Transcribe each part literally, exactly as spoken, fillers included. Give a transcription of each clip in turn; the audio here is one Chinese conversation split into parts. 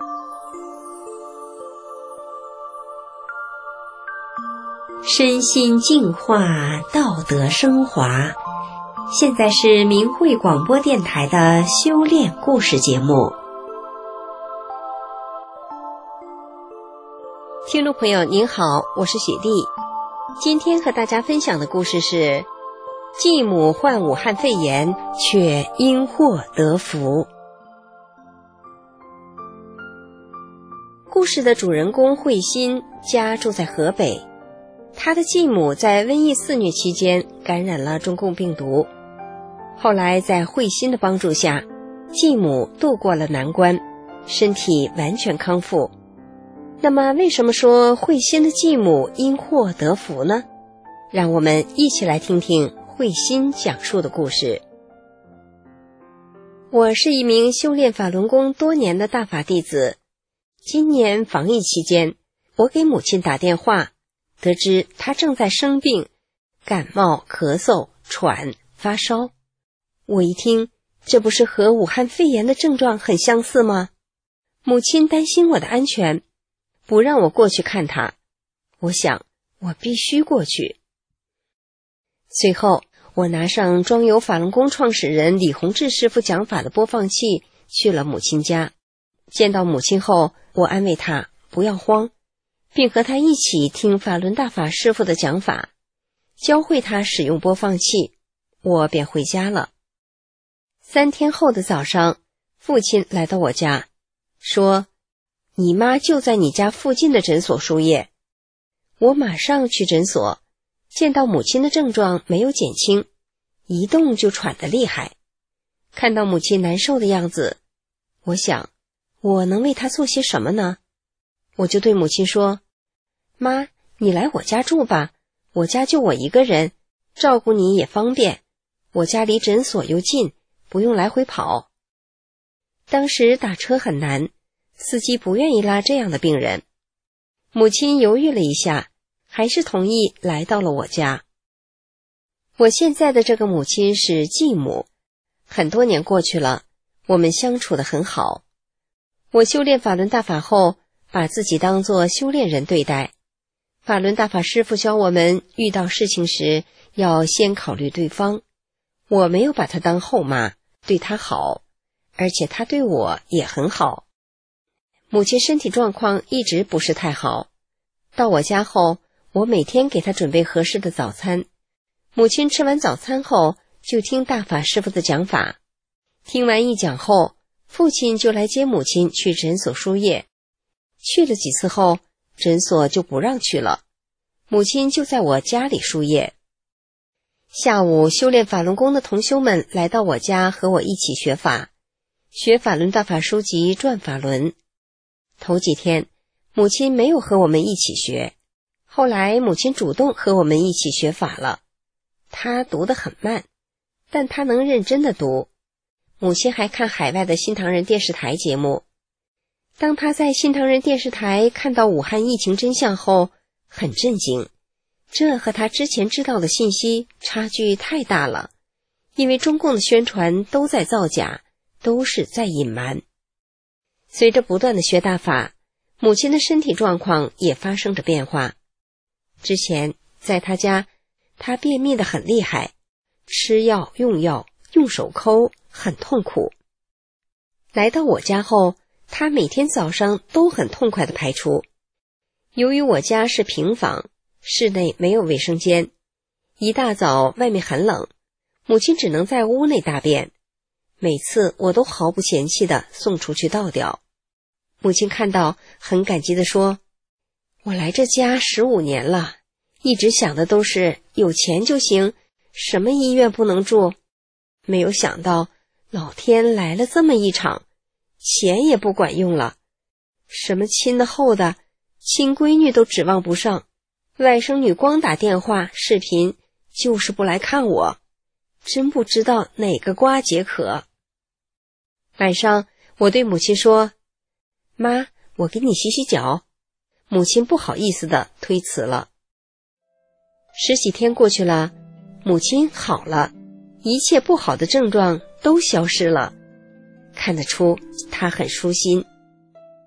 身心净化，道德升华。现在是明慧广播电台的修炼故事节目。听众朋友您好，我是雪莉。今天和大家分享的故事是继母患武汉肺炎，却因祸得福。故事的主人公慧心家住在河北，他的继母在瘟疫肆虐期间感染了中共病毒，后来在慧心的帮助下，继母度过了难关，身体完全康复。那么为什么说慧心的继母因祸得福呢？让我们一起来听听慧心讲述的故事。我是一名修炼法轮功多年的大法弟子，今年防疫期间，我给母亲打电话，得知她正在生病，感冒、咳嗽、喘、发烧。我一听，这不是和武汉肺炎的症状很相似吗？母亲担心我的安全，不让我过去看她。我想，我必须过去。随后，我拿上装有法轮功创始人李洪志师傅讲法的播放器，去了母亲家。见到母亲后，我安慰她不要慌，并和她一起听法轮大法师傅的讲法，教会她使用播放器，我便回家了。三天后的早上，父亲来到我家，说：“你妈就在你家附近的诊所输液。”我马上去诊所，见到母亲的症状没有减轻，一动就喘得厉害。看到母亲难受的样子，我想，我能为她做些什么呢？我就对母亲说：“妈，你来我家住吧，我家就我一个人，照顾你也方便，我家离诊所又近，不用来回跑。”当时打车很难，司机不愿意拉这样的病人。母亲犹豫了一下，还是同意来到了我家。我现在的这个母亲是继母，很多年过去了，我们相处得很好。我修炼法轮大法后，把自己当作修炼人对待。法轮大法师父教我们，遇到事情时要先考虑对方。我没有把她当后妈，对她好，而且她对我也很好。母亲身体状况一直不是太好，到我家后，我每天给她准备合适的早餐。母亲吃完早餐后，就听大法师父的讲法。听完一讲后，父亲就来接母亲去诊所输液。去了几次后，诊所就不让去了，母亲就在我家里输液。下午，修炼法轮功的同修们来到我家和我一起学法，学法轮大法书籍转法轮。头几天，母亲没有和我们一起学，后来母亲主动和我们一起学法了。她读得很慢，但她能认真地读。母亲还看海外的新唐人电视台节目。当她在新唐人电视台看到武汉疫情真相后，很震惊，这和她之前知道的信息差距太大了，因为中共的宣传都在造假，都是在隐瞒。随着不断的学大法，母亲的身体状况也发生着变化。之前在她家，她便秘得很厉害，吃药用药用手抠，很痛苦。来到我家后，她每天早上都很痛快地排出。由于我家是平房，室内没有卫生间，一大早外面很冷，母亲只能在屋内大便。每次我都毫不嫌弃地送出去倒掉。母亲看到很感激地说：“我来这家十五年了，一直想的都是有钱就行，什么医院不能住。没有想到老天来了这么一场，钱也不管用了，什么亲的厚的，亲闺女都指望不上，外甥女光打电话视频就是不来看我，真不知道哪个瓜解渴。”晚上我对母亲说：“妈，我给你洗洗脚。”母亲不好意思地推辞了。十几天过去了，母亲好了，一切不好的症状都消失了，看得出她很舒心。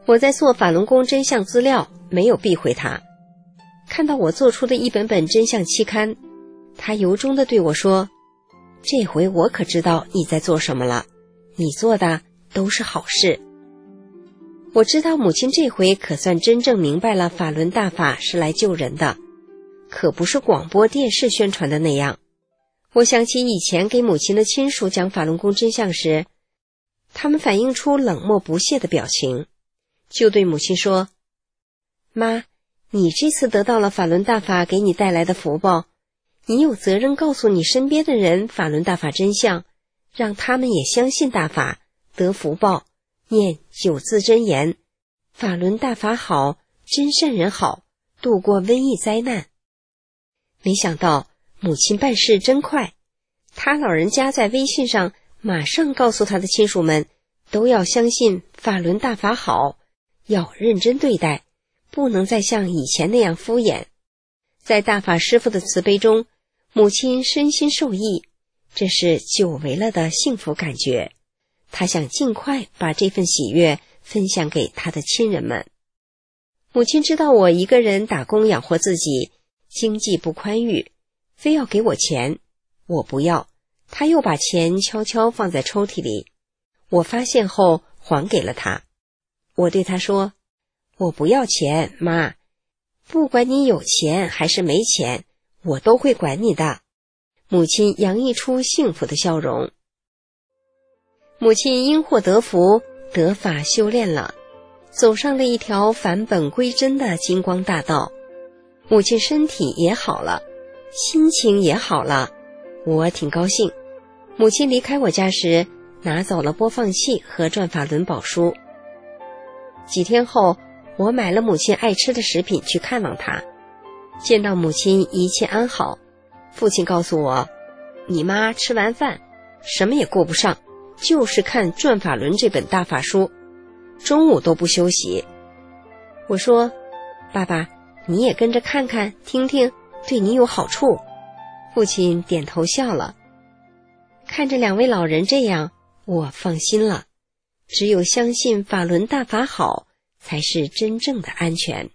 我在做法轮功真相资料，没有避讳他。看到我做出的一本本真相期刊，他由衷地对我说，这回我可知道你在做什么了，你做的都是好事。我知道母亲这回可算真正明白了法轮大法是来救人的，可不是广播电视宣传的那样。我想起以前给母亲的亲属讲法轮功真相时，他们反映出冷漠不屑的表情，就对母亲说，妈，你这次得到了法轮大法给你带来的福报，你有责任告诉你身边的人法轮大法真相，让他们也相信大法，得福报，念九字真言，法轮大法好，真善人好，度过瘟疫灾难。没想到母亲办事真快，她老人家在微信上马上告诉她的亲属们，都要相信法轮大法好，要认真对待，不能再像以前那样敷衍。在大法师父的慈悲中，母亲身心受益，这是久违了的幸福感觉。她想尽快把这份喜悦分享给她的亲人们。母亲知道我一个人打工养活自己，经济不宽裕，非要给我钱，我不要，她又把钱悄悄放在抽屉里。我发现后还给了她。我对她说，我不要钱，妈，不管你有钱还是没钱，我都会管你的。母亲洋溢出幸福的笑容。母亲因祸得福，得法修炼了，走上了一条返本归真的金光大道。母亲身体也好了，心情也好了，我挺高兴。母亲离开我家时，拿走了播放器和转法轮宝书。几天后，我买了母亲爱吃的食品去看望她。见到母亲一切安好，父亲告诉我，你妈吃完饭什么也顾不上，就是看转法轮这本大法书，中午都不休息。我说，爸爸，你也跟着看看听听，对你有好处。父亲点头笑了。看着两位老人这样，我放心了。只有相信法轮大法好，才是真正的安全。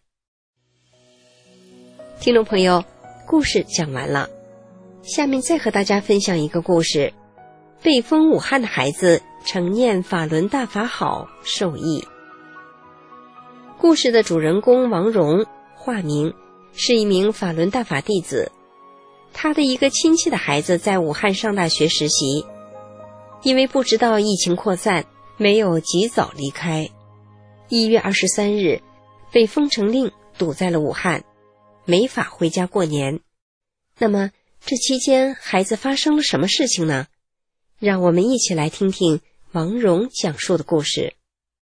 听众朋友，故事讲完了，下面再和大家分享一个故事。被封武汉的孩子承念法轮大法好，受益。故事的主人公王荣，化名，是一名法轮大法弟子。他的一个亲戚的孩子在武汉上大学实习，因为不知道疫情扩散，没有及早离开。一月二十三日，被封城令堵在了武汉，没法回家过年。那么这期间孩子发生了什么事情呢？让我们一起来听听王荣讲述的故事。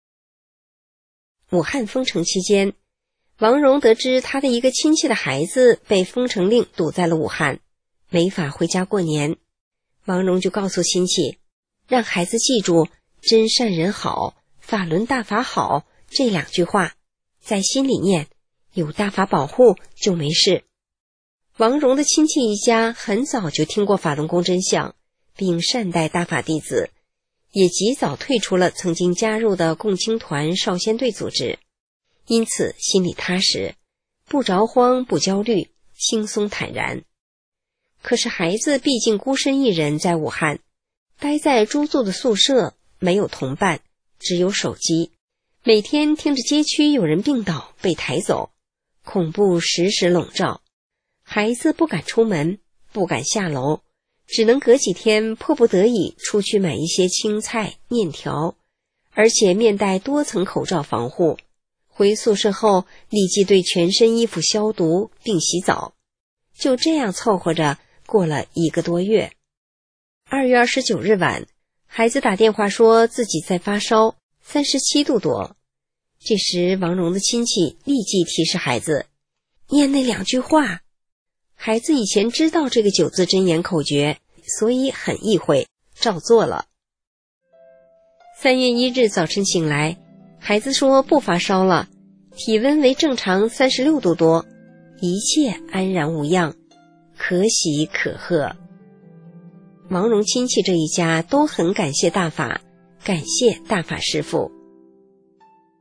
武汉封城期间，王荣得知他的一个亲戚的孩子被封城令堵在了武汉，没法回家过年。王荣就告诉亲戚，让孩子记住真善人好，法轮大法好这两句话，在心里念，有大法保护就没事。王荣的亲戚一家很早就听过法轮功真相，并善待大法弟子，也及早退出了曾经加入的共青团少先队组织，因此心里踏实，不着慌不焦虑，轻松坦然。可是孩子毕竟孤身一人在武汉，待在租住的宿舍，没有同伴，只有手机，每天听着街区有人病倒被抬走，恐怖时时笼罩。孩子不敢出门，不敢下楼，只能隔几天迫不得已出去买一些青菜面条，而且面戴多层口罩防护。回宿舍后立即对全身衣服消毒并洗澡，就这样凑合着过了一个多月。二月二十九日晚，孩子打电话说自己在发烧，三十七度多。这时王荣的亲戚立即提示孩子念那两句话。孩子以前知道这个九字真言口诀，所以很意会，照做了。三月一日早晨醒来，孩子说不发烧了，体温为正常三十六度多，一切安然无恙，可喜可贺。王荣亲戚这一家都很感谢大法，感谢大法师父。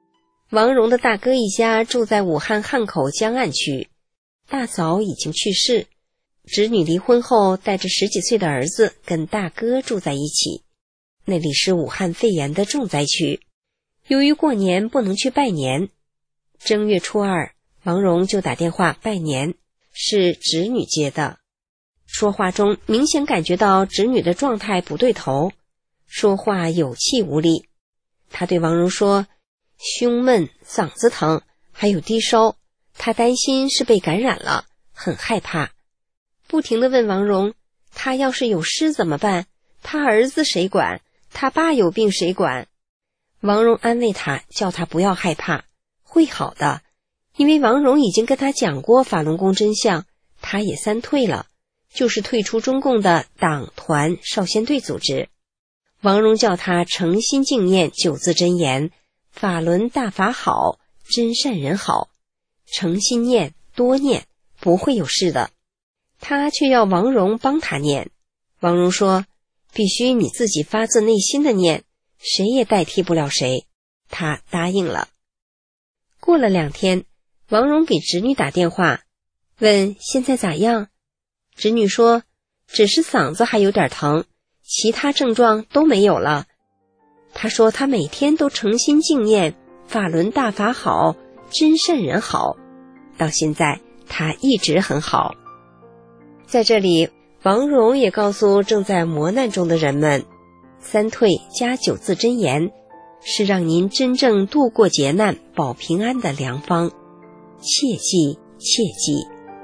王戎的大哥一家住在武汉汉口江岸区，大嫂已经去世，侄女离婚后带着十几岁的儿子跟大哥住在一起。那里是武汉肺炎的重灾区，由于过年不能去拜年，正月初二王戎就打电话拜年，是侄女接的。说话中明显感觉到侄女的状态不对头，说话有气无力。他对王戎说，胸闷、嗓子疼，还有低烧，他担心是被感染了，很害怕，不停地问王戎，他要是有事怎么办？他儿子谁管？他爸有病谁管？王戎安慰他，叫他不要害怕，会好的，因为王戎已经跟他讲过法轮功真相，他也三退了，就是退出中共的党团少先队组织。王戎叫他诚心敬念九字真言，法轮大法好，真善人好，诚心念，多念，不会有事的。他却要王戎帮他念。王戎说，必须你自己发自内心的念，谁也代替不了谁。他答应了。过了两天，王戎给侄女打电话，问现在咋样？侄女说，只是嗓子还有点疼，其他症状都没有了。他说他每天都诚心敬念，法轮大法好，真善人好，到现在他一直很好。在这里，王戎也告诉正在磨难中的人们，三退加九字真言是让您真正度过劫难保平安的良方，切记切记。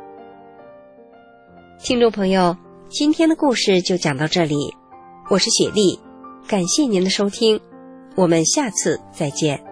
听众朋友，今天的故事就讲到这里，我是雪莉，感谢您的收听，我们下次再见。